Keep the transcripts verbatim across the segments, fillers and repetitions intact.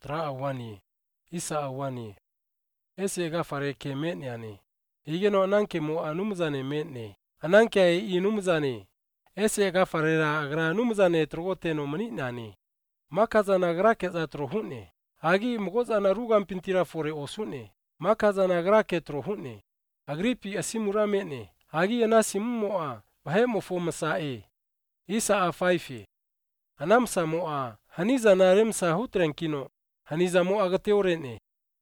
tra awani isa awani ese gafare ke metni ani igeno nanke mo anumzane metne ananke inumzane ese gafarera agra numzane trogote no mani nani makazana grake za trohune agi mgozana rugam pintira fore osune makazana grake trohune agripi asimura metne agi anasimu a bahemo fo masae isa a faifi anamsa mo a haniza na remsa hutrenkino haniza mo agateorene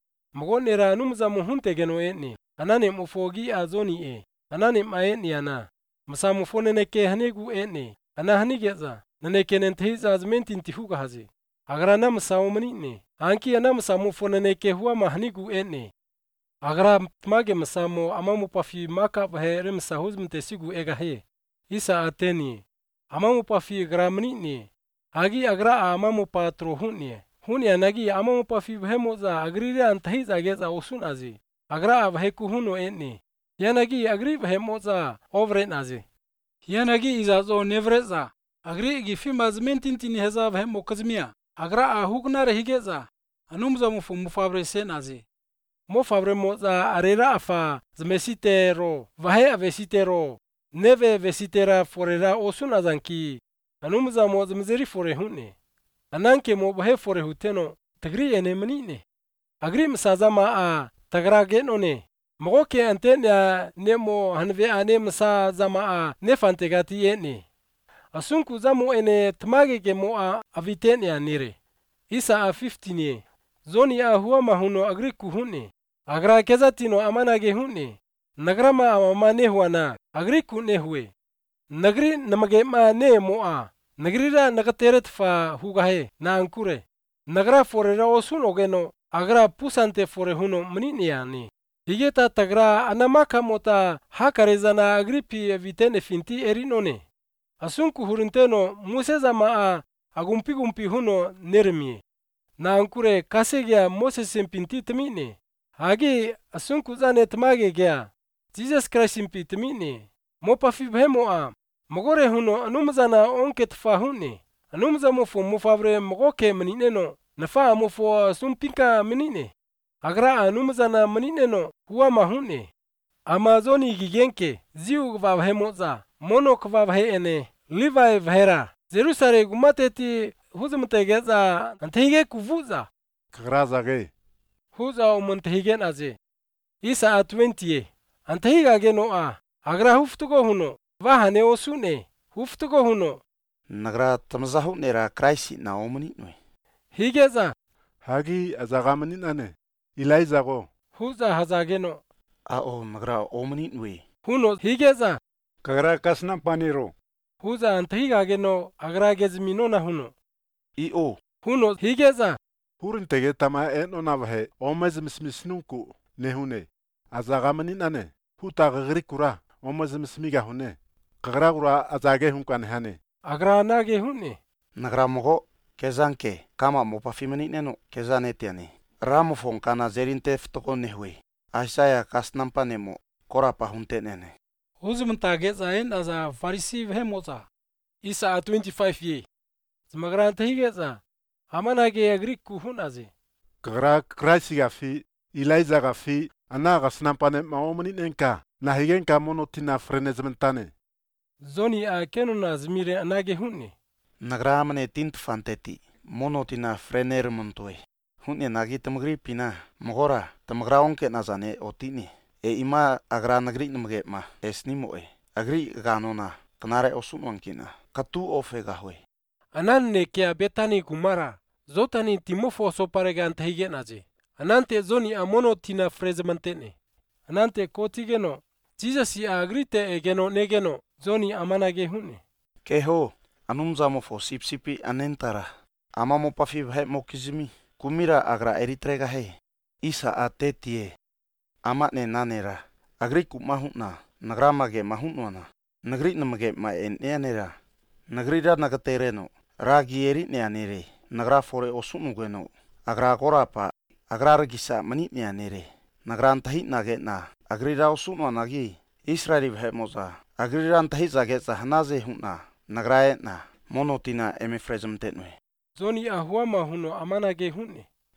mgonera numza mo huntegeno etni anane mo fogi azoni e anane maetni ana masamu foneneke hanegu etni ana hanigeza nanekenen thiza azmentin tihuga hazi agra nam saumani anki anam samu foneneke huwa mahnigu etni agra tmage masamo amamu pafi maka baherem sahuzmte sigu egahe isa ateni amamu pafi gramni ni agi agra amamu patro hunni hunni anagi amamu pafi behemoza agrire anthiza geza osun azi agra abheku huno etni yanagi agri behemoza ovren azi yanagi izazo nevreza agri gifimazmentin tini heza behemo kazmia agra ahugna rehigeza anumza mufu mufabresen azi mo fabre moza arera afa zmesitero vahe avesitero neve vesitera forera osun azanki anumza mo zmzeri fore hunne ananke mo bahe fore huteno tagri ene manine agri msazama a tagra genone mogoke antenya nemo hanve ane msa zama a nefantegati ene asunku zamu ene tmage ke mo a avitenya nire isa a fifteen zoni a huwa mahuno agri kuhunne agra kezatino amanage hunne nagrama amane huana agri kunne huwe nagri namage ma ne mo a nagrira nagateret fa hugahe na ankure nagra forera osun ogeno agra pusante fore huno manini yani higeta tagra anamaka mota hakarezana agripi vitene finti erinone asunku hurinteno museza ma a agumpi gumpi huno nermi na ankure kasegya moses simpinti tmine hagi asunku zane tmage gya Jesus Christ simpi tmine mopa fi bhemo a mogore huno anumzana onke tfahune anumza mofo mofavre mogoke manineno nafa mofo sumpinka menine agra anumzana manineno huwa mahune amazoni gigenke ziu vavhemoza mono kvavhe ene livai vhera Jerusalem gumateti huzumtegeza antihige kuvuza kagrazage huza umuntihigen aze isa a twenty antihiga geno a agra huftugo huno vahane osune huftugo huno nagra tamzahu nera kraisi na omni noi higeza hagi azagamani nane ilaizago huza hazageno a o nagra omni noi huno higeza kagra kasna paniro huza antihiga geno agra gezmino na huno i o huno higeza hurin tege tama eno navahe omez mismisnunku nehune azagamani nane huta gagri kura omez mismiga hune kagra kura azage hunkan hane agra nage hunne nagra mogo kezanke kama mopa fimani neno kezane tiani ramo fon kana zerinte ftoko nehwe aisaya kasnampa nemo korapa hunte nene huzumta geza en aza farisi vhemoza isa a twenty-five ye zmagra antihigeza amanage agri kuhunaze kagra kraisiga fi ilaizaga fi anaga snampane maomani nenka nahigenka monotina frenezmentane zoni a kenuna zmire anage hunne nagra amane tint fanteti monotina frener montoe hunne nagi tamgri pina mogora tamgra onke nazane otini e ima agra nagri namge ma esnimo e agri ganona kanare osunwankina katu ofega hoy ananne kia betani kumara zotani timofo soparega antihigenaze anante zoni a monotina frezmantene anante kotigeno Jesus ya agrite egeno negeno zoni amanage hunne keho anumza mofo sipsipi anentara amamo pafi bhe mokizimi kumira agra eritrega he isa atetie amane nanera agri kumahuna nagramage mahunwana nagri namage ma enenera nagrira nagatereno ragi eri neanere nagra fore osunugeno agra korapa agra regisa mani neanere nagra antahi nage na agrira osunwa nagi Israeli bhemoza agrira antahi zageza hanaze huna nagrae na monotina emifrezmtenwe zoni a huama huno amanage hunne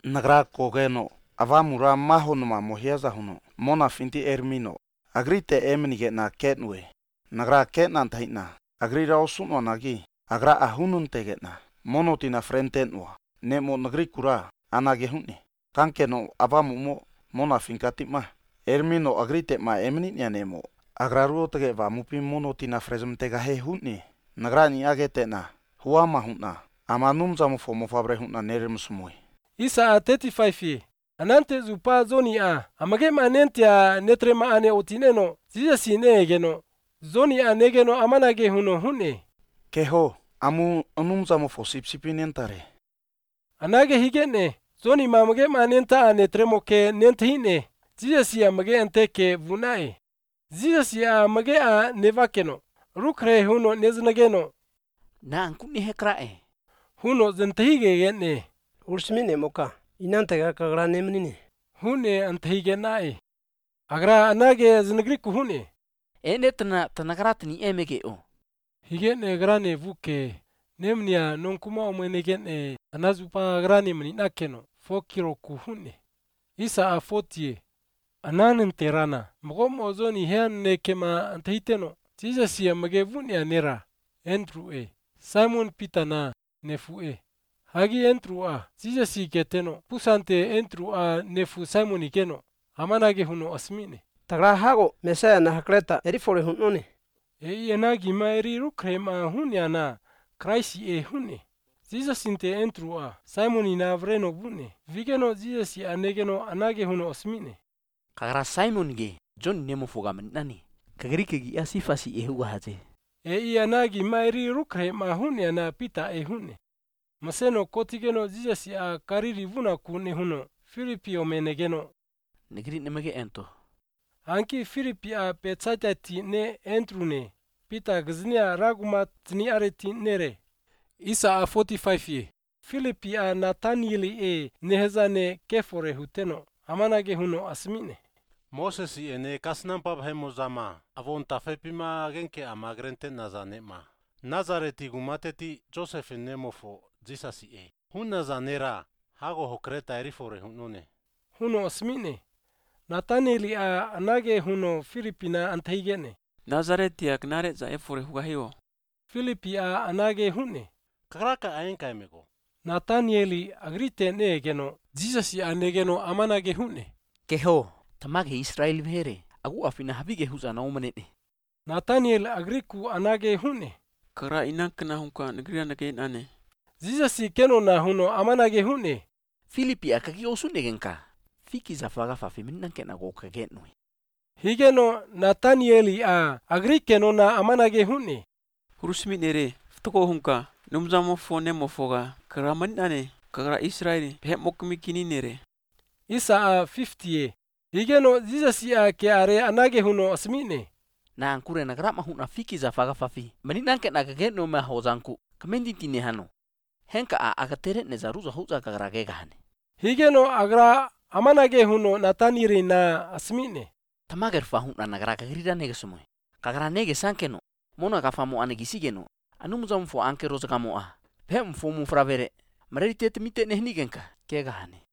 nagra kogeno avamura mahonuma mohiaza huno mona finti ermino agrite emnige na ketnwe nagra ketnan tahina agrira osunwa nagi agra ahunun tegetna monotina frentenwa nemo nagri kura anage hunni kankeno avamumo mona finkatima ermino agrite ma emni nyanemo agraruo tege vamupi monotina frezum tega he hunni nagra ni agetena huama hunna amanum zamu fomo fabre hunna nerem sumui Isa thirty-five anante zupa zoni a amage manentia netre ma ane otineno zija sine geno zoni a negeno amanage huno hunne keho amu anum zamu fo sipsipinentare anage higene zoni mamage manenta ane tremoke nenthine zija si amage anteke vunae zija si amage a nevakeno rukre huno neznageno na ankuni hekrae huno zentahige gene ursmine moka inantega kagra nemnine hunne antahige nae agra anage znagriku hunne ene tana tanagratni emege o higene grane vuke nemnia nonkuma omenegene anazupa grane mni nakeno fokiro ku hunne isa a fotie ananen terana mogom ozoni heanne kema antahiteno tisa sia magevuni nera Andrew e Simon Pitana nefu e hagi Andrew a tisa si keteno pusante Andrew a nefu Simon ikeno amanage huno asmine tagra hago mesaya na hakleta erifore hunone e enagi maeri rukrema hunyana Christ e hunne tisa sinte Andrew a Simon ina vreno bune vigeno tisa si anegeno anage huno asmine kagra Simon ge John nemo fogamen nani kagrike gi asifasi e huwa hate e ianagi maeri rukre ma hunne na pita e hunne maseno kotigeno jijasi a kariri vuna kune huno Filipi omenegeno negri nemege ento anki Filipi a petsatati ne entrune pita gznia raguma tni areti nere isa a forty-five ye Filipi a Nathanieli e nehezane kefore huteno amanage huno asmine Moses ene kasnampa bhemozama avon tafepima genke amagrente nazanema Nazareti gumateti Joseph nemofo jisasi e hunna zanera hago hokreta erifore hunone huno asmine Nathanieli a anage huno Filipina antahigene Nazareti aknare za efore hugahiwo Filipi a anage hunne kagraka ayenka emego Nathanieli agrite ne geno jisasi anegeno amanage hunne keho tamage Israel vere agu afina habige huzana omanene Nathaniel agriku anage hunne kara inankna hunka negri nage ane jisasi keno na huno amanage hunne Filipi akagi osunegenka fiki zafaga fa feminna kena go kagenwe higeno Nathanieli a agrikeno na amanage hunne hurusmi nere ftoko hunka numzamo fone mofoga kara manane kara Israel he mokmikini nere isa a fifty higeno jisasi a ke are anage huno asmine na ankure nagra mahuna fiki zafaga fafi manina kena kageno ma hozanku kamendi tine hano henka a agatere ne zaruza huza kagrage gahane higeno agra amanage huno Nathanieli na asmine tamager fahuna nagra kagrida nege sumoy kagra nege sankeno mona kafamo anegisigeno anumuzam fo anke roza kamo a pem fo mu fravere marite temite nehnigenka ke gahane